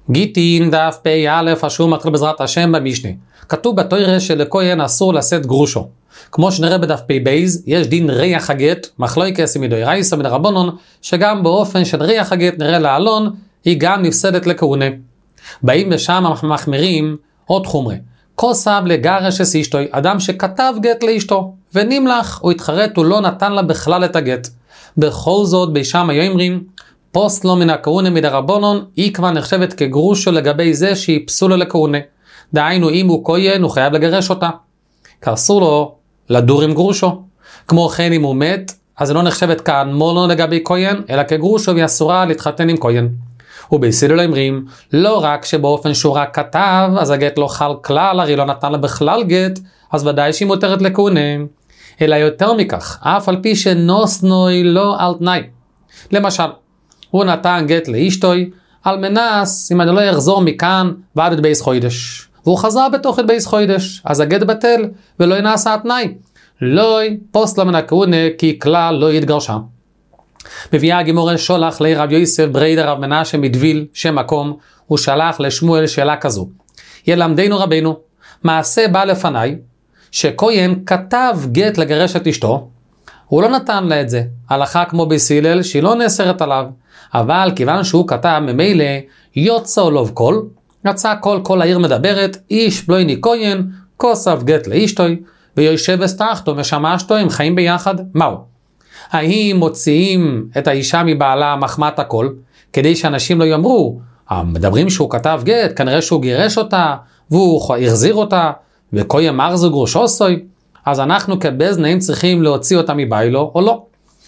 גיטין דף פ"א אשור מתחיל בעזרת השם במשנה. כתוב בתורה שלכהן אסור לשאת גרושו. כמו שנראה בדף פ"ב, יש דין ריח הגט, מחלוקת מדאורייתא מדרבנן, שגם באופן של ריח הגט נראה לעלון, היא גם נפסדת לכהונה. באים ושם מחמירים עוד חומרה. כוסב לגרש את אשתוי, אדם שכתב גט לאשתו, ונמלח או התחרט הוא לא נתן לה בכלל את הגט. בכל זאת בשם היומרים, פוסלו מן הכהונה מדרבנן, היא כבר נחשבת כגרושו לגבי זה שהיא פסולה לכהונה. דהיינו אם הוא כהן הוא חייב לגרש אותה. כאסור לו לדור עם גרושו. כמו כן אם הוא מת, אז זה לא נחשבת כאנמונו לגבי כהן, אלא כגרושו והיא אסורה להתחתן עם כהן. ובהסיל אומרים, לא רק שבאופן שהוא רק כתב, אז הגט לא חל כלל, הרי לא נתן לה בכלל גט, אז ודאי שהיא מותרת לכהונה. אלא יותר מכך, אף על פי שנוסנוי לא על תנאי. למשל, הוא נתן גט לאשתוי, על מנס, אם אני לא אחזור מכאן, ועד את בייס חוידש. והוא חזר בתוך את בייס חוידש, אז הגט בטל, ולא נעשה התנאי. לא פוסלה מן הכהונה, כי כלל לא יתגרשה. מביאה הגימורה שולח לרב יוסף בריידר רב מנשה מדוויל, שם מקום, הוא שלח לשמואל שאלה כזו. ילמדנו רבנו, מעשה בא לפניי, שכהן כתב גט לגרש את אשתו, הוא לא נתן לה את זה, הלכה כמו בסילל שהיא לא נאסרת עליו, אבל כיוון שהוא כתב ממילא יוצא לו קול, יצא כל העיר מדברת, איש פלוני כהן, כוסף גט לאשתוי, ויושב אסתחתו ושמשתו, הם חיים ביחד, מהו? האם מוציאים את האישה מבעלה מחמת הכל, כדי שאנשים לא יאמרו, מדברים שהוא כתב גט, כנראה שהוא גירש אותה, והוא החזיר אותה, וכהן מרזו גרושו סוי, אז אנחנו כבזנאים צריכים להוציא אותה מביילו, או לא?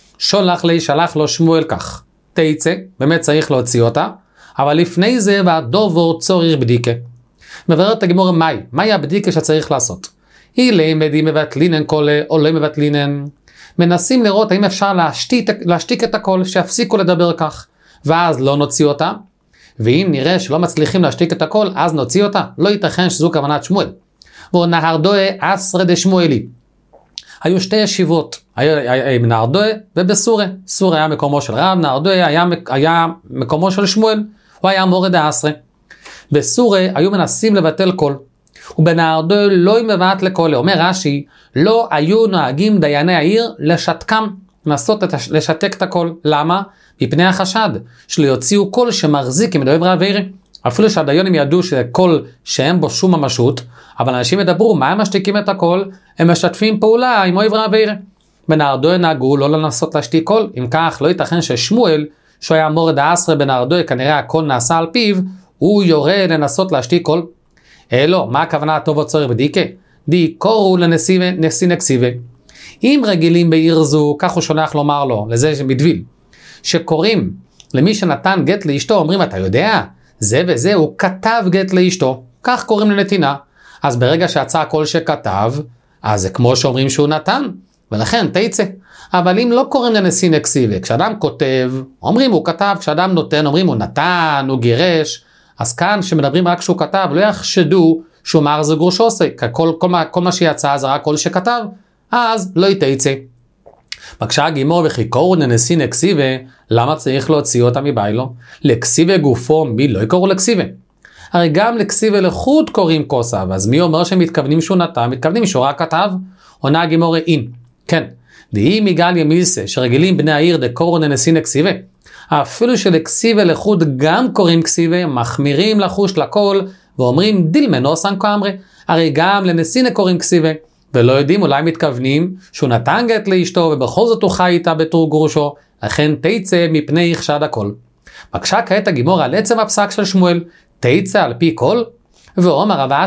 שלח לו שמואל כך, תיצא, באמת צריך להוציא אותה, אבל לפני זה והדובור צורך בדיקה. מבררת הגמורה מהי הבדיקה שצריך לעשות? היא לימדים מבטלינן קולה או לא מבטלינן. מנסים לראות האם אפשר להשתיק את הכל, שיפסיקו לדבר כך, ואז לא נוציא אותה, ואם נראה שלא מצליחים להשתיק את הכל, אז נוציא אותה. לא ייתכן שזו כוונת שמואל. ונהרדוה אסרא דשמואלי. היו שתי ישיבות, בנהרדוה ובסורה. סורה היה מקומו של רב, נהרדוה היה מקומו של שמואל, הוא היה מורד האסרא. בסורה היו מנסים לבטל קול, ובנהרדוה לא מבט לקול. אומר רש"י, לא היו נוהגים דייני העיר לשתקם, לשתק את הקול. למה? מפני החשד, שלא יוציאו קול שמחזיק עם דובר עבירה. אפילו שהדיינים ידעו שזה קול שאין בו שום ממשות, אבל אנשים ידברו, מה הם משתיקים את הקול? הם משתפים פעולה עם אויב רעביר. בנהרדוה נהגו לא לנסות להשתיק קול, אם כך לא ייתכן ששמואל, שהוא היה מורד האסרא בנהרדוה, כנראה הקול נעשה על פיו, הוא יורה לנסות להשתיק קול. לא, מה הכוונה הטוב או צורך בדיקה? די קורו לנשיא נקסיבה. אם רגילים בעיר זו, כך הוא שולח לומר לו, לזה שמדוויל, שקוראים למי שנתן גט לאשתו, אומרים, אתה יודע, זה וזה, הוא כתב גט לאשתו, כך קוראים לנתינה. אז ברגע שיצא הכל שכתב, אז זה כמו שאומרים שהוא נתן, ולכן תיצא. אבל אם לא קוראים לנשיא נקסיבה, כשאדם כותב, אומרים הוא כתב, כשאדם נותן, אומרים הוא נתן, הוא גירש, אז כאן שמדברים רק שהוא כתב, לא יחשדו שהוא מרזו גרושו עושה, כל מה שיצא זה רק כל שכתב, אז לא יתיצא. בקשה גימור וכי קורו לנשיא נקסיבה, למה צריך להוציא אותה מביילו? לקסיבה גופו, מי לא יקורו לקסיבה? הרי גם לקסיבה לחוד קוראים כוסב, אז מי אומר שהם מתכוונים שהוא נתן? מתכוונים שהוא רק כתב? עונה הגימור אין. כן, דהי מיגל ימילסה, שרגילים בני העיר דקורו לנשיא נקסיבה, אפילו שלקסיבה לחוד גם קוראים קסיבה, מחמירים לחוש לכל, ואומרים דילמנו סנקו אמרי, הרי גם לנשיא קוראים קסיבה, ולא יודעים, אולי מתכוונים שהוא נתן גט לאשתו, ובכל זאת הוא חי איתה בתור גרושו, לכן תיצא מפני יחשד הכל. בקשה כעת הגימור על עצם הפסק של שמואל, תיצא על פי קול, ואומר רבה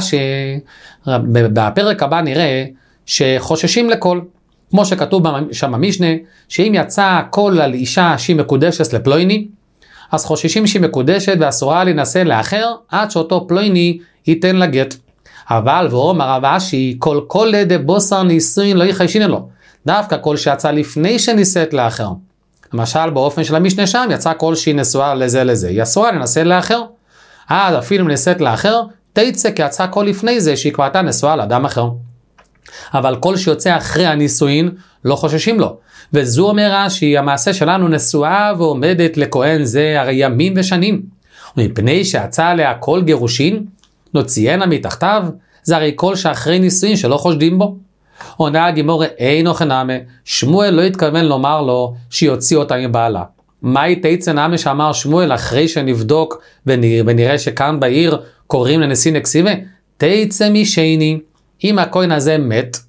שבפרק הבא נראה שחוששים לקול, כמו שכתוב שם במשנה, שאם יצא קול על אישה שהיא מקודשת לפלויני, אז חוששים שהיא מקודשת ואסורה להינשא לאחר, עד שאותו פלויני ייתן לה גט. אבל ואומר רבה כל דבוסר נישואין לא יחיישין לו, דווקא קול שיצא לפני שנישאת לאחר. למשל באופן של המשנה שם יצא קול שהיא נשואה לזה, היא אסורה להינשא לאחר. אז אפילו אם נישאת לאחר, תיצא כי יצא קול לפני זה שהיא כבר הייתה נשואה לאדם אחר. אבל כל שיוצא אחרי הנישואין לא חוששים לו. וזו אומרה שהיא המעשה שלנו נשואה ועומדת לכהן זה הרי ימים ושנים. ומפני שיצא עליה כל גירושין, נוציאנה מתחתיו, זה הרי כל שאחרי נישואין שלא חושדים בו. עונה הגימורה אינו חנמה, שמואל לא התכוון לומר לו שיוציא אותה מבעלה. מהי תיצא נמה שאמר שמואל אחרי שנבדוק ונראה שכאן בעיר קוראים לנשיא נקסיבה? תיצא משני, אם הכהן הזה מת,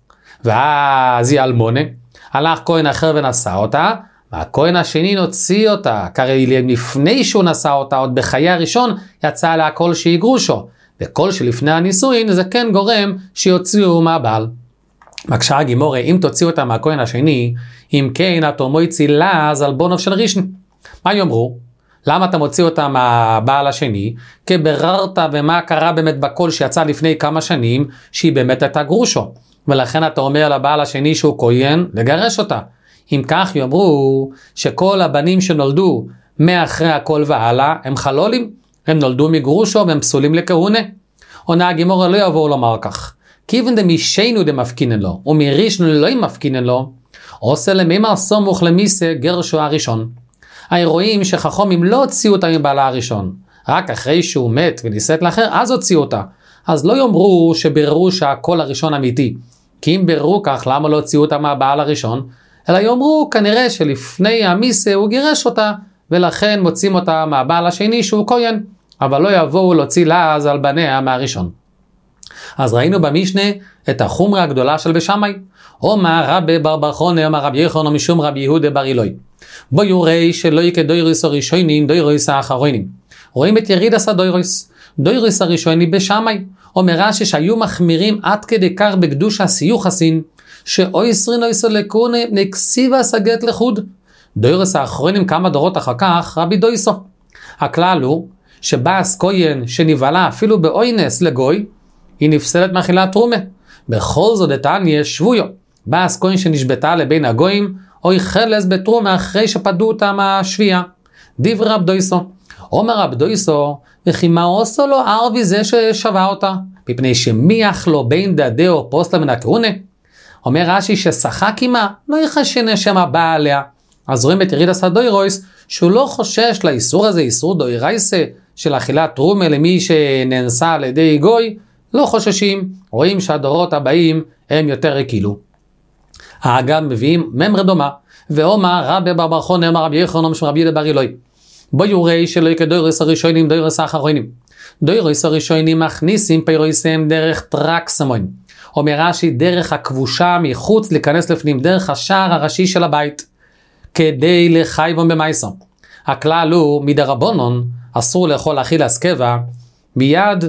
ואז היא אלמונה, הלך כהן אחר ונשא אותה, והכהן השני נוציא אותה, כרי לפני שהוא נשא אותה, עוד בחיי הראשון, יצא לה כל שהיא גרושו, וכל שלפני הנישואין זה כן גורם שיוציאו מהבעל. מקשה הגימורה, אם תוציאו אותה מהכהן השני, אם כן אתה מוציא לעז על בונוב של ראשון. מה יאמרו? למה אתה מוציא אותה מהבעל השני? כי בררת ומה קרה באמת בכל שיצא לפני כמה שנים, שהיא באמת הייתה גרושו. ולכן אתה אומר לבעל השני שהוא כהן, לגרש אותה. אם כך יאמרו שכל הבנים שנולדו מאחרי הכל והלאה, הם חלולים, הם נולדו מגרושו והם פסולים לכהונה. עונה הגימורה לא יבואו לומר כך. כיוון דמשנו דמפקינן לו, ומראשון לא מפקינן לו, עושה למימר סמוך למיסה גרשו הראשון. רואים שחכמים לא הוציאו אותה מבעלה הראשון, רק אחרי שהוא מת ונישאת לאחר, אז הוציאו אותה. אז לא יאמרו שבררו שהכל הראשון אמיתי, כי אם בררו כך, למה לא הוציאו אותה מהבעל הראשון? אלא יאמרו כנראה שלפני המיסה הוא גירש אותה, ולכן מוצאים אותה מהבעל השני שהוא כהן, אבל לא יבואו להוציא לעז על בניה מהראשון. אז ראינו במשנה את החומרה הגדולה של בשמאי. אומר רבי בר בר חונה, אומר רבי יוחנן משום רבי יהודה בר אילוי. בו יורי שלא יקה דוירוס הראשונים, דוירוס האחרונים. רואים את ירידס הדוירוס. דוירוס הראשוני בשמאי. אומר רש"י שהיו מחמירים עד כדי כך בקדוש הסיוחסין, שאויסרין אויסו לקונה נקסיבה סגת לחוד. דוירוס האחרונים כמה דורות אחר כך רבי דויסו. הכלל הוא שבאס כהן שנבעלה אפילו באוינס לגוי, היא נפסלת מאכילת תרומה. בכל זאת דתניא שבויו, באס כהן שנשבתה לבין הגויים, או היא חלס בתרומה אחרי שפדו אותה מהשביעה. דברי רב דויסו. אומר רב דויסו, וכי מה עושו לו ערבי זה ששווה אותה? מפני שמיח לו בין דדאו פוסלה מן הכהונה. אומר רש"י ששחק עמה, לא יחשנה שמה בא עליה. אז רואים את ירידס הדוירוס, שהוא לא חושש לאיסור הזה, איסור דוירייסה, של אכילת תרומה למי שנאנסה על ידי גוי, לא חוששים, רואים שהדורות הבאים הם יותר הקילו. האגם מביאים ממרה דומה, ואומר רבי בר בר חונה, אומר רבי יוחנן משום רבי יהודה בר אילוי. בו יורי שלא יקה דוירוס הראשונים, דוירוס האחרונים. דוירוס הראשונים מכניסים פירויסם דרך טרק סמוין. אומר רש"י דרך הכבושה מחוץ להיכנס לפנים, דרך השער הראשי של הבית, כדי לחייבון במייסו. הכלל הוא מדרבנן, אסור לאכול אכילס קבע, מיד,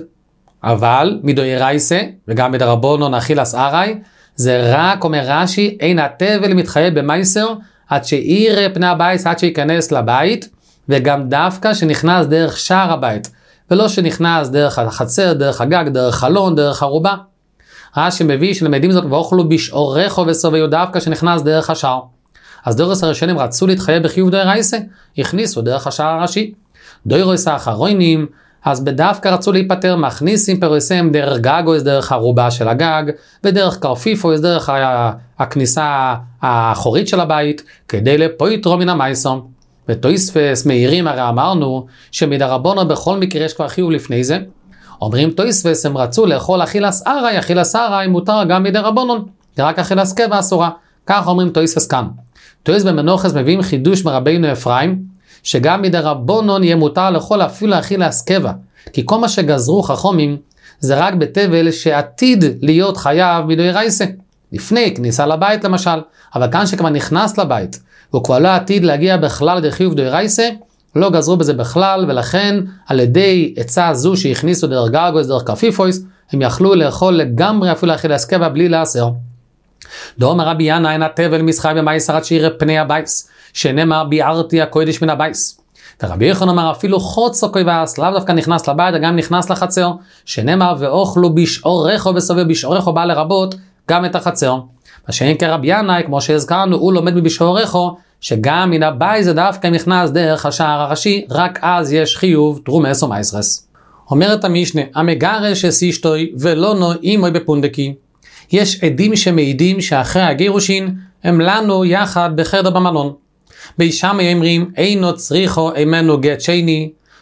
אבל מדוירייסה, וגם מדרבנן אכילס ארעי, זה רק אומר רש"י, אין התבל מתחייב במייסר, עד שיראה פני הבית, עד שיכנס לבית, וגם דווקא שנכנס דרך שער הבית, ולא שנכנס דרך החצר, דרך הגג, דרך חלון, דרך ערובה. רש"י מביא שלמדים זאת, ואוכלו בשעורכו וסוביו דווקא שנכנס דרך השער. אז דוירוס הראשונים רצו להתחייב בחיוב דוירייסה, הכניסו דרך השער הראשי. דוירוס האחרונים, אז בדווקא רצו להיפטר, מכניסים פירויסם דרך גג או דרך ערובה של הגג, ודרך קרפיף או דרך הכניסה האחורית של הבית, כדי לפויטרו מן המייסום. ותויספס מאירים, הרי אמרנו שמדרבנן בכל מקרה יש כבר חיוב לפני זה. אומרים תויספס הם רצו לאכול אכילס ארעי, אכילס ארעי מותר גם מדרבנן, רק אכילס קבע אסורה. כך אומרים תויספס כאן. תויס במנוחס מביאים חידוש מרבינו אפרים, שגם מדרבנן יהיה מותר לאכול אפילו אכילס קבע, כי כל מה שגזרו חכמים זה רק בתבל שעתיד להיות חייב מדוירייסה, לפני כניסה לבית למשל, אבל כאן שכבר נכנס לבית, והוא כבר לא עתיד להגיע בכלל לחיוב דוירייסה, לא גזרו בזה בכלל, ולכן על ידי עצה זו שהכניסו דרך גגוס, דרך קרפיפויס, הם יכלו לאכול לגמרי אפילו אכילס קבע בלי לאסר. דאמר רבי ינא אין התבל משחי במייסר עד שיראה פני הבייס, שנאמר ביערתי הקודש מן הבייס. ורבי יוחנן אמר אפילו חוצו כבש, לאו דווקא נכנס לבית, גם נכנס לחצר, שנאמר ואוכלו בשעורכו וסובב, בשעורכו בא לרבות גם את החצר. מה שאין כרבי ינאי, כמו שהזכרנו, הוא לומד מבשעורכו, שגם מן הבית זה דווקא נכנס דרך השער הראשי, רק אז יש חיוב תרומס או מייסרס. אומרת המשנה, המגרש אשתוי ולא נועימוי בפונדקי. יש עדים שמעידים שאחרי הגירושין הם לנו יחד בחדר במלון. בישם אומרים אינו צריכו אימנו גט שני,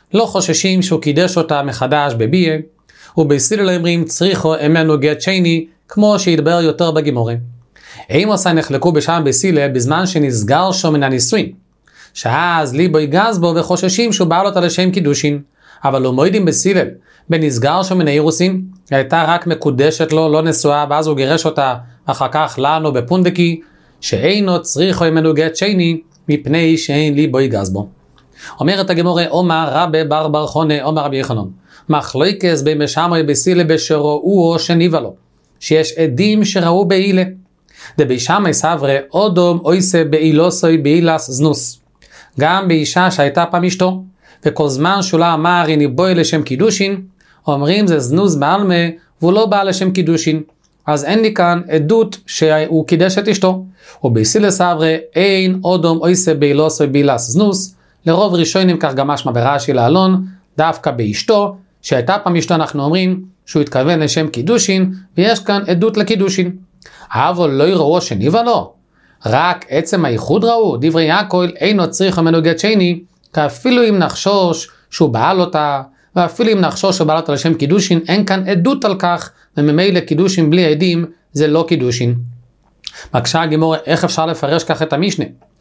לא חוששים שהוא קידש אותה מחדש בביה, ובסילל אומרים צריכו אמנו גט שני, כמו שידבר יותר בגימורה. אימוסי נחלקו בשם בסילל בזמן שנסגר שו מן הנישואין, שאז ליבו יגז בו וחוששים שהוא בעל אותה לשם קידושין, אבל לא מועידים בסילל, בנסגר שו מן האירוסין, הייתה רק מקודשת לו, לא נשואה, ואז הוא גירש אותה אחר כך לנו בפונדקי, שאינו צריכו אמנו גט שני, מפני שאין ליבו יגז בו. אומרת הגמורה, אומר רבי בר בר חונה, אומר רבי יחנון, מחלוקס בין בשמאי בסילה בשראו או שניבה לו, שיש עדים שראו בעילה. דבי שמאי סברה אודום אויסה בעילוסוי בעילס זנוס. גם באישה שהייתה פעם אשתו, וכל זמן שולה אמר הנה בואי לשם קידושין, אומרים זה זנוס בעלמה והוא לא בא לשם קידושין. אז אין לי כאן עדות שהוא קידש את אשתו. ובסילה סברה אין אודום אויסה בעילוסוי בעילס זנוס, לרוב ראשונים כך גם משמע ברש"י לאלון, דווקא באשתו, שהייתה פעם אשתו אנחנו אומרים שהוא התכוון לשם קידושין, ויש כאן עדות לקידושין. אבל לא יראו שניבה לו, רק עצם הייחוד ראו, דברי יעקב אינו צריך ממנו גט שני, כאפילו אם נחשוש שהוא בעל אותה, ואפילו אם נחשוש שהוא בעל אותה לשם קידושין, אין כאן עדות על כך, וממילא קידושין בלי עדים זה לא קידושין. מקשה הגמורה, איך אפשר לפרש כך את המשנה?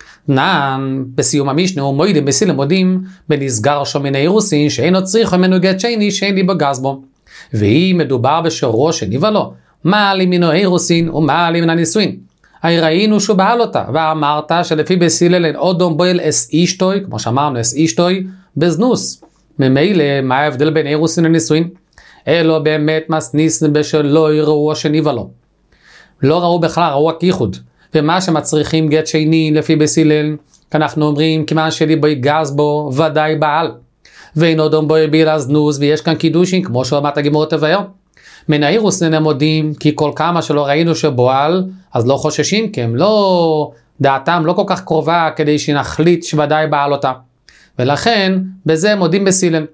נען, בסיום המשנה הוא מוידים בסילה מודים בנסגר שו מן האירוסין שאינו צריך ממנו גט שני שאין לי בגז בו, והיא מדובר בשורו שניבה לו, מעלים מן האירוסין ומעלים מן הנישואין. הרי ראינו שהוא בעל אותה, ואמרת שלפי בסילל אין אודום בויל אס אישטוי, כמו שאמרנו אס אישטוי, בזנוס. ממילא מה ההבדל בין אירוסין לנישואין? אלו באמת מסניסן בשלא יראו שניבה לו. לא ראו בכלל, ראו רק ייחוד. ומה שמצריכים גט שני לפי בסילל, אנחנו אומרים כיוון שליבו יגז בו ודאי בעל. ואין אודום בויל בעילס זנוס, ויש כאן קידושין כמו שאמרת הגמורה תבהר. מן האירוסין הם מודים, כי כל כמה שלא ראינו שבועל, אז לא חוששים, כי הם לא, דעתם לא כל כך קרובה כדי שנחליט שוודאי בעל אותה. ולכן, בזה הם מודים בסילל.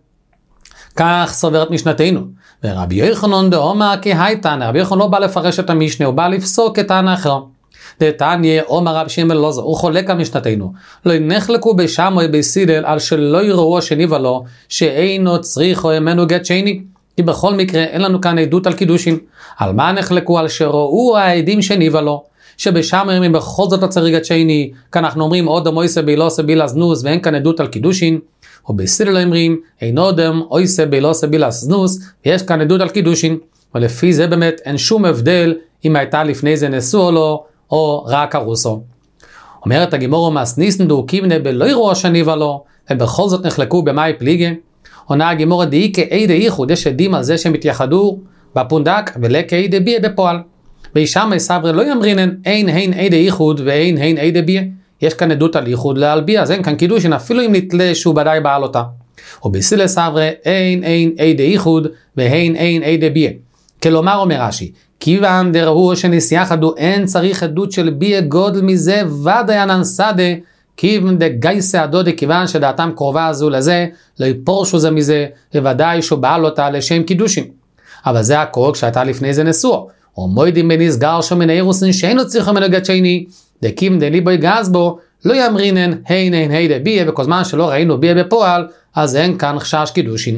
כך סוברת משנתנו. ורבי יוחנן דאמר כי הייתנא, רבי יוחנן לא בא לפרש את המשנה, הוא בא לפסוק את טענה אחר. דתניא אומר רב שמעון אלעזר, הוא חולק על משנתנו. לא נחלקו בשמאי בסילל על שלא יראו שניבה לו, שאינו צריכו ממנו גט שני. כי בכל מקרה אין לנו כאן עדות על קידושין. על מה נחלקו? על שראו העדים שניבה לו, שבשם אומרים בכל זאת לא צריך גט שני, כאן אנחנו אומרים אודם אויסה בעילוסה בעילס זנוס, ואין כאן עדות על קידושין. ובסילל אומרים אין אודם אויסה בעילוסה בעילס זנוס, ויש כאן עדות על קידושין. ולפי זה באמת אין שום הבדל אם הייתה לפני זה נשוא או לא, או רק ארוסו. אומרת הגמורה מסניסן דאוקימנה בלא יראו שניבה לו, ובכל זאת נחלקו במאי פליגה. עונה הגמורה דאי כעדי ייחוד, יש עדים על זה שהם התייחדו בפונדק, ולכעדי ביה בפועל. בישמאי סברה לא יאמרינן אין הן עדי ייחוד ואין הן עדי ביה. יש כאן עדות על ייחוד לעל ביה, אז אין כאן קידושין אפילו אם נתלה שהוא ודאי בעל אותה. ובסילה סברה אין עדי ייחוד והן אין עדי ביה. כלומר אומר רש"י, כיוון דראו שנסיחדו אין צריך עדות של ביה גודל מזה ודאי אננסדה, כיוון דגייסה הדודה, כיוון שדעתם קרובה הזו לזה, לא יפורשו זה מזה, ובוודאי שהוא בעל אותה לשם קידושין. אבל זה הכל כשהייתה לפני זה נשוא. או מוידים בנסגר שו מן האירוסין שאינו צריך ממנו גט שני, דכיוון דליבו יגז בו, לא יאמרינן הן הידה ביה, וכל זמן שלא ראינו ביה בפועל, אז אין כאן חשש קידושין.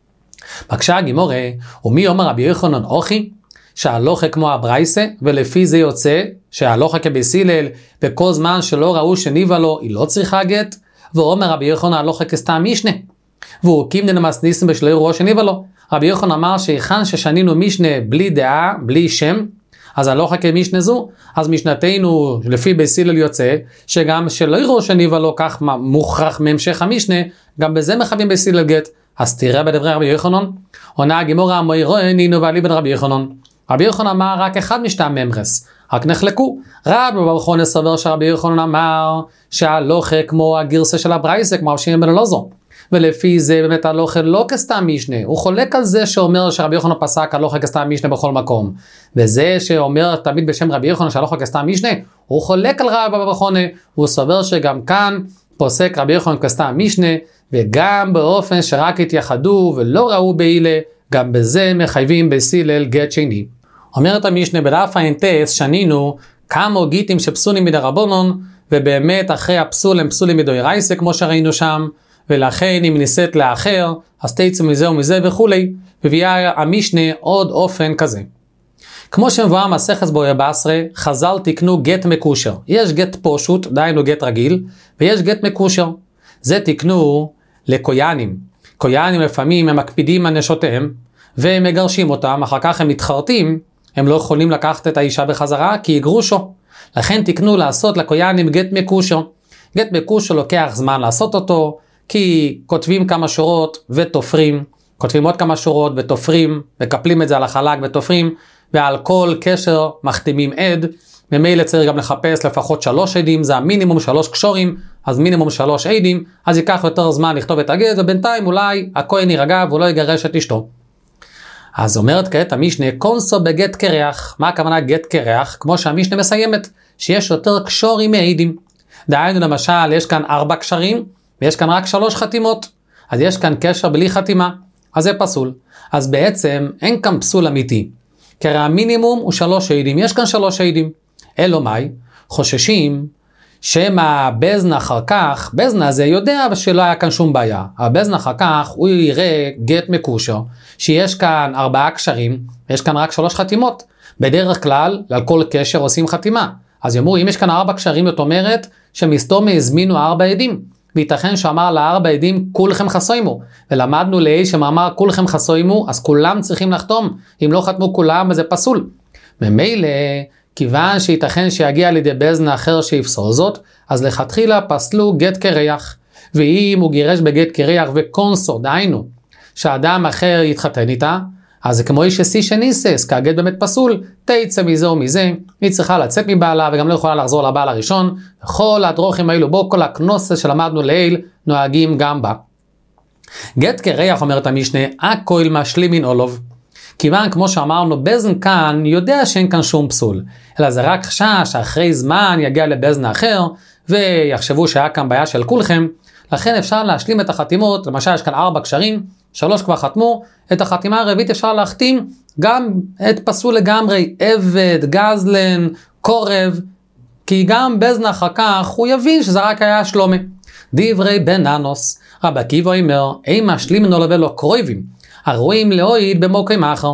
בקשה הגמורה, ומי אומר רבי יוחנן אוכי? שההלוכה כמו הברייסה, ולפי זה יוצא שההלוכה כבסילל, וכל זמן שלא ראו שניבה לו, היא לא צריכה גט, ואומר רבי יוחנן ההלוכה כסתם משנה. והוא קימדן מסניסן בשלא יראו שניבה לו. רבי יוחנן אמר שהיכן ששנינו משנה בלי דעה, בלי שם, אז ההלוכה כמשנה זו, אז משנתנו לפי בסילל יוצא, שגם שלא יראו שניבה לו כך מוכרח מהמשך המשנה, גם בזה מחבים בסילל גט. אז תראה בדברי רבי יוחנן, עונה הגמורה המוירון נינו ועלי בן רבי יוחנן. רבי יוחנן אמר רק אחד משתם ממרס, רק נחלקו. רבי בר חונה סובר שרבי יוחנן אמר שההלוכה כמו הגרסה של הברייסה, כמו רבי שמעון בן אלעזר. ולפי זה באמת ההלוכה לא כסתם משנה, הוא חולק על זה שאומר שרבי יוחנן פסק הלוכה כסתם משנה בכל מקום. וזה שאומר תמיד בשם רבי יוחנן שההלוכה כסתם משנה, הוא חולק על רבי בר חונה, הוא סובר שגם כאן פוסק רבי יוחנן כסתם משנה, וגם באופן שרק התייחדו ולא ראו בעילה, גם בזה מחייבים בסילל גט שני. אומרת המשנה בדף האינטס שנינו כמה גיטים שפסולים מדרבנן, ובאמת אחרי הפסול הם פסולים מדאורייתא כמו שראינו שם, ולכן אם ניסית לאחר, אז תצא מזה ומזה וכולי, מביאה המשנה עוד אופן כזה. כמו שמבואר מסכת בויה בעשרה, חז"ל תקנו גט מקושר. יש גט פשוט, דהיינו גט רגיל, ויש גט מקושר. זה תקנו לקויאנים. קויאנים לפעמים הם מקפידים על נשותיהם, והם מגרשים אותם, אחר כך הם מתחרטים, הם לא יכולים לקחת את האישה בחזרה, כי היא גרושו. לכן תקנו לעשות לקויאנים גט מקושר. גט מקושר לוקח זמן לעשות אותו, כי כותבים כמה שורות ותופרים, כותבים עוד כמה שורות ותופרים, מקפלים את זה על החלק ותופרים, ועל כל קשר מחתימים עד, ממילא צריך גם לחפש לפחות 3 עדים, זה המינימום 3 קשורים, אז מינימום 3 עדים, אז ייקח יותר זמן לכתוב את הגט, ובינתיים אולי הכהן יירגע והוא לא יגרש את אשתו. אז אומרת כעת המשנה, קונסו בגט קרח. מה הכוונה גט קרח? כמו שהמשנה מסיימת, שיש יותר קשורים מעדים. דהיינו למשל, יש כאן 4 קשרים, ויש כאן רק 3 חתימות, אז יש כאן קשר בלי חתימה, אז זה פסול. אז בעצם אין כאן פסול אמיתי, כי המינימום הוא 3 עדים, יש כאן 3 עדים. אלו מאי, חוששים שמה בזן אחר כך, בזן הזה יודע שלא היה כאן שום בעיה, הבזן אחר כך הוא יראה גט מקושר, שיש כאן 4 קשרים, יש כאן רק 3 חתימות, בדרך כלל על כל קשר עושים חתימה, אז יאמרו אם יש כאן 4 קשרים, זאת אומרת שמסתום הזמינו 4 עדים, וייתכן שאמר ל4 עדים כולכם חסוימו, ולמדנו לאי שאמר כולכם חסוימו, אז כולם צריכים לחתום, אם לא חתמו כולם אז זה פסול. ממילא כיוון שייתכן שיגיע לידי בזן אחר שיפסול זאת, אז לכתחילה פסלו גט קרח, ואם הוא גירש בגט קרח וקונסו, דהיינו, שאדם אחר יתחתן איתה, אז זה כמו איש שסי שניסס, כי הגט באמת פסול, תצא מזה ומזה, היא צריכה לצאת מבעלה וגם לא יכולה לחזור לבעל הראשון, וכל הדרוכים האלו בו, כל הקנוסס שלמדנו לעיל, נוהגים גם בה. גט קרח, אומרת המשנה, הכויל משלים מן אולוב. כיוון כמו שאמרנו, בזן כאן יודע שאין כאן שום פסול, אלא זה רק חשש שאחרי זמן יגיע לבזן אחר, ויחשבו שהיה כאן בעיה של כולכם, לכן אפשר להשלים את החתימות, למשל יש כאן 4 קשרים, 3 כבר חתמו, את החתימה הרביעית אפשר להחתים גם את פסול לגמרי, עבד, גזלן, קורב, כי גם בזן אחר כך הוא יבין שזה רק היה שלומי. דברי בן ננוס, רבי עקיבא אומר, אין משלים לו ולא קרובים, הרואים להועיד במוקרים אחר.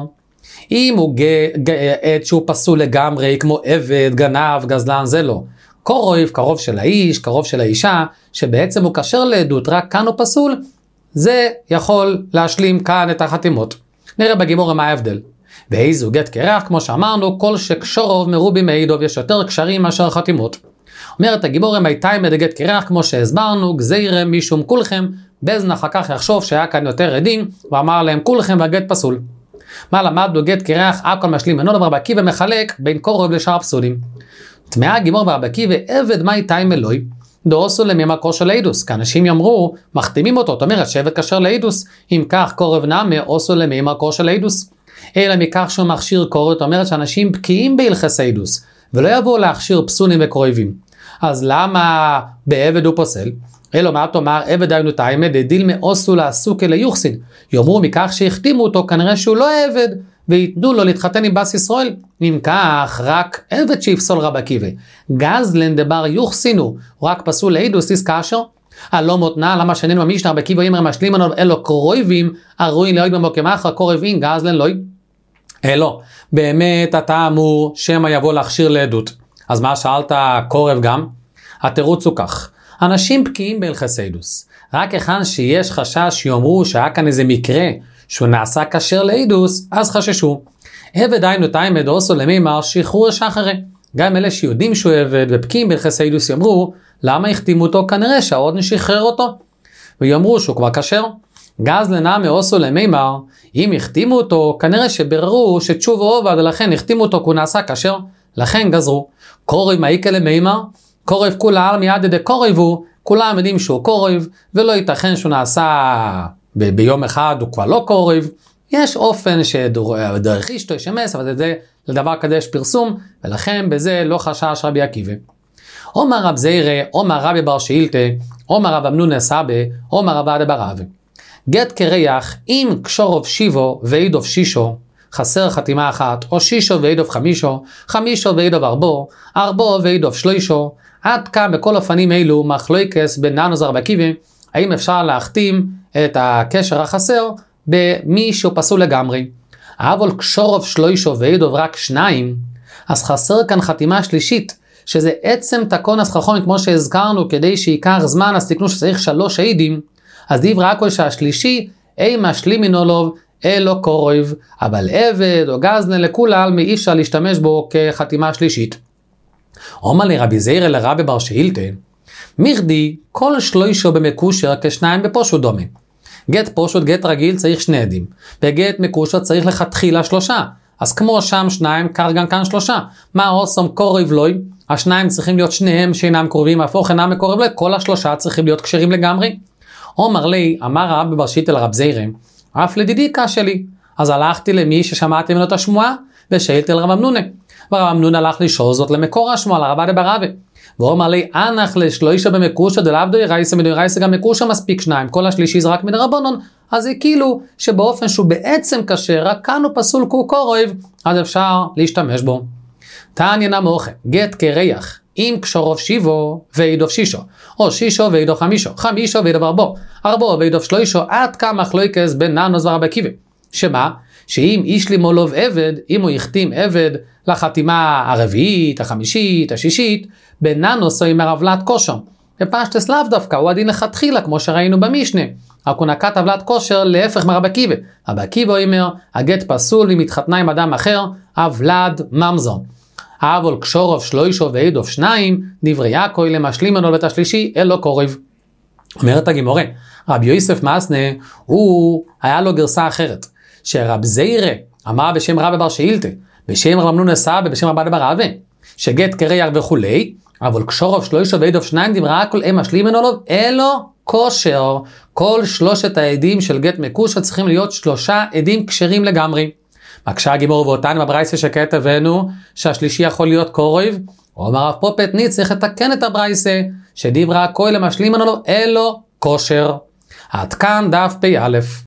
אם הוא גט שהוא פסול לגמרי, כמו עבד, גנב, גזלן, זה לא. קורב, קרוב של האיש, קרוב של האישה, שבעצם הוא קשר לעדות, רק כאן הוא פסול, זה יכול להשלים כאן את החתימות. נראה בגימור מה ההבדל. באיזו גט קרח, כמו שאמרנו, כל שקשורוב מרובי מעידוב, יש יותר קשרים מאשר חתימות. אומרת הגימור הייתה עם גט קרח, כמו שהסברנו, גזירם משום כולכם, בזן אחר כך יחשוב שהיה כאן יותר עדים, ואמר להם כולכם והגט פסול. מה למדנו גט קרח, הכל משלים מנו, רבי עקיבא מחלק בין קורב לשאר פסולים. תמאה הגימור ברבי עקיבא, עבד מה איתה עם אלוהי, דאוסו למימה קושר לאידוס, כי אנשים יאמרו, מחתימים אותו, זאת אומרת שבט קשר לאידוס, אם כך קורב נמה, אוסו למימה קושר לאידוס. אלא מכך שהוא מכשיר קורב, זאת אומרת שאנשים בקיאים בהלכס האידוס, ולא יבואו להכשיר פסולים וקרובים. אז למה בעבד הוא פוסל? אלו מה תאמר, עבד היינו תאימה, דדיל מאוסו לעסוק אלה יוחסין. יאמרו מכך שהחתימו אותו, כנראה שהוא לא עבד, ויתנו לו להתחתן עם בס ישראל. אם כך, רק עבד שיפסול רבי עקיבא. גזלן דבר יוחסינו, רק פסול לאידוס איס כאשר. הלא מותנה, למה שננו במשנה, רבי עקיבא יאמר משלים לנו אלו קרובים, הרואים להועיד במוקרים אחר, קורבים, גזלן לא. אלו, באמת אתה אמור שמא יבוא להכשיר לעדות. אז מה שאלת קורב גם? התירוץ הוא כך. אנשים בקיאים בהלכס האידוס. רק היכן שיש חשש שיאמרו שהיה כאן איזה מקרה שהוא נעשה כשר לאידוס, אז חששו. עבד היינו תאימה דאוסו למימר שחרור שחרי. גם אלה שיודעים שהוא עבד ובקיאים בהלכס האידוס יאמרו, למה החתימו אותו? כנראה שהעוד נשחרר אותו. ויאמרו שהוא כבר כשר. גזלן נמה אוסו למימר, אם החתימו אותו, כנראה שבררו שתשובו עובד, ולכן החתימו אותו כי הוא נעשה כשר, לכן גזרו. קורב מעיקה למימר, קורב כולה מיד ידי קורבו, כולם יודעים שהוא קורב, ולא ייתכן שהוא נעשה ביום אחד, הוא כבר לא קורב. יש אופן שדרך אשתו ישמס, אבל זה לדבר כזה יש פרסום, ולכן בזה לא חשש רבי עקיבא. אומר רב זירא, אומר רבי בר שאילתא, אומר רב אמנון סבא, אומר רב עדה בר אבי. גט קרח, אם קשורוב שיבו ואידוב שישו, חסר חתימה אחת, או שישו ואידוב חמישו, חמישו ואידוב ארבו, ארבו ואידוב שלוישו, עד כאן בכל אופנים אלו מחלוקס בין ננוס רבי עקיבא, האם אפשר להחתים את הקשר החסר במי שהוא פסול לגמרי. אבל קשורוב שלוישו ואידוב רק 2, אז חסר כאן חתימה שלישית, שזה עצם תקון הסחרחון, כמו שהזכרנו, כדי שיקח זמן, אז תקנו שצריך 3 עדים, אז דיבר הכל שהשלישי, אי משלים מנולוב, אלו קורב, אבל עבד או גזלן לכולל, אי אפשר להשתמש בו כחתימה שלישית. אומר לי רבי זיירא לרבי בר שאילתא, מיכדי כל שלוישו במקושר כשניים בפושוט דומה. גט פושוט, גט רגיל צריך 2 עדים, בגט מקושר צריך לכתחילה 3, אז כמו שם 2, כך גם כאן 3. מה עושים קורב לוי? השניים צריכים להיות שניהם שאינם קרובים, הפוך אינם מקורב לוי, כל 3 צריכים להיות כשרים לגמרי. אומר לי, אמר רבי בר שאילתא לרב זיירא, אף לדידי קשה לי. אז הלכתי למי ששמעתי ממנו את השמועה, ושאלתי לרב אמנונה. ורב אמנונה הלך לשאול זאת למקור השמועה, לרבא דברבה. והוא אמר לי, אנח לשלוישה במקושר דלאו דאורייסא, מדאורייסא גם מקושר מספיק 2, כל השלישי זה רק מדרבנן, אז זה כאילו שבאופן שהוא בעצם קשה, רק כאן הוא פסול קורב, אז אפשר להשתמש בו. תניא נמוכי, גט כריח, אם קשורוב שיבו ואידוב שישו, או שישו ואידוב חמישו, חמישו ואידוב ארבו ואידוב שלוישו, עד כמה מחלוקת בין ננוס ורבי עקיבא. שמה? שאם איש לימולוב עבד, אם הוא יחתים עבד לחתימה הרביעית, החמישית, השישית, בננוס או עם עוולת כושר. בפשטס לאו דווקא, הוא הדין לכתחילה, כמו שראינו במשנה. רק הוא נקט עוולת כושר להפך מרבי עקיבא. רבי עקיבא אומר, הגט פסול אם התחתנה עם אדם אחר, עוולת ממזון. אבל קשורוב שלוישו ואידוב 2, דברי יעקב למשלים מנו בית השלישי, אלו קורב. אומרת הגמרא, רבי יוסף מסנה, הוא היה לו גרסה אחרת. שרב זיירא אמר בשם רבי בר שאילתא, בשם רב אמנונה סבא, בשם רבא בר אבא, שגט כריח וכולי, אבל קשורוב שלוישו ואידוב 2 דברה הכל הם משלים מנו אלו כושר. כל 3 העדים של גט מקושר צריכים להיות 3 עדים כשרים לגמרי. מקשה הגמרא ואותנו בברייסה שכעת הבאנו שהשלישי יכול להיות קורב, הוא אמר רב פופטני צריך לתקן את הברייסה שדברה הכל הם משלים מנו אלו כושר. עד כאן דף פ"א.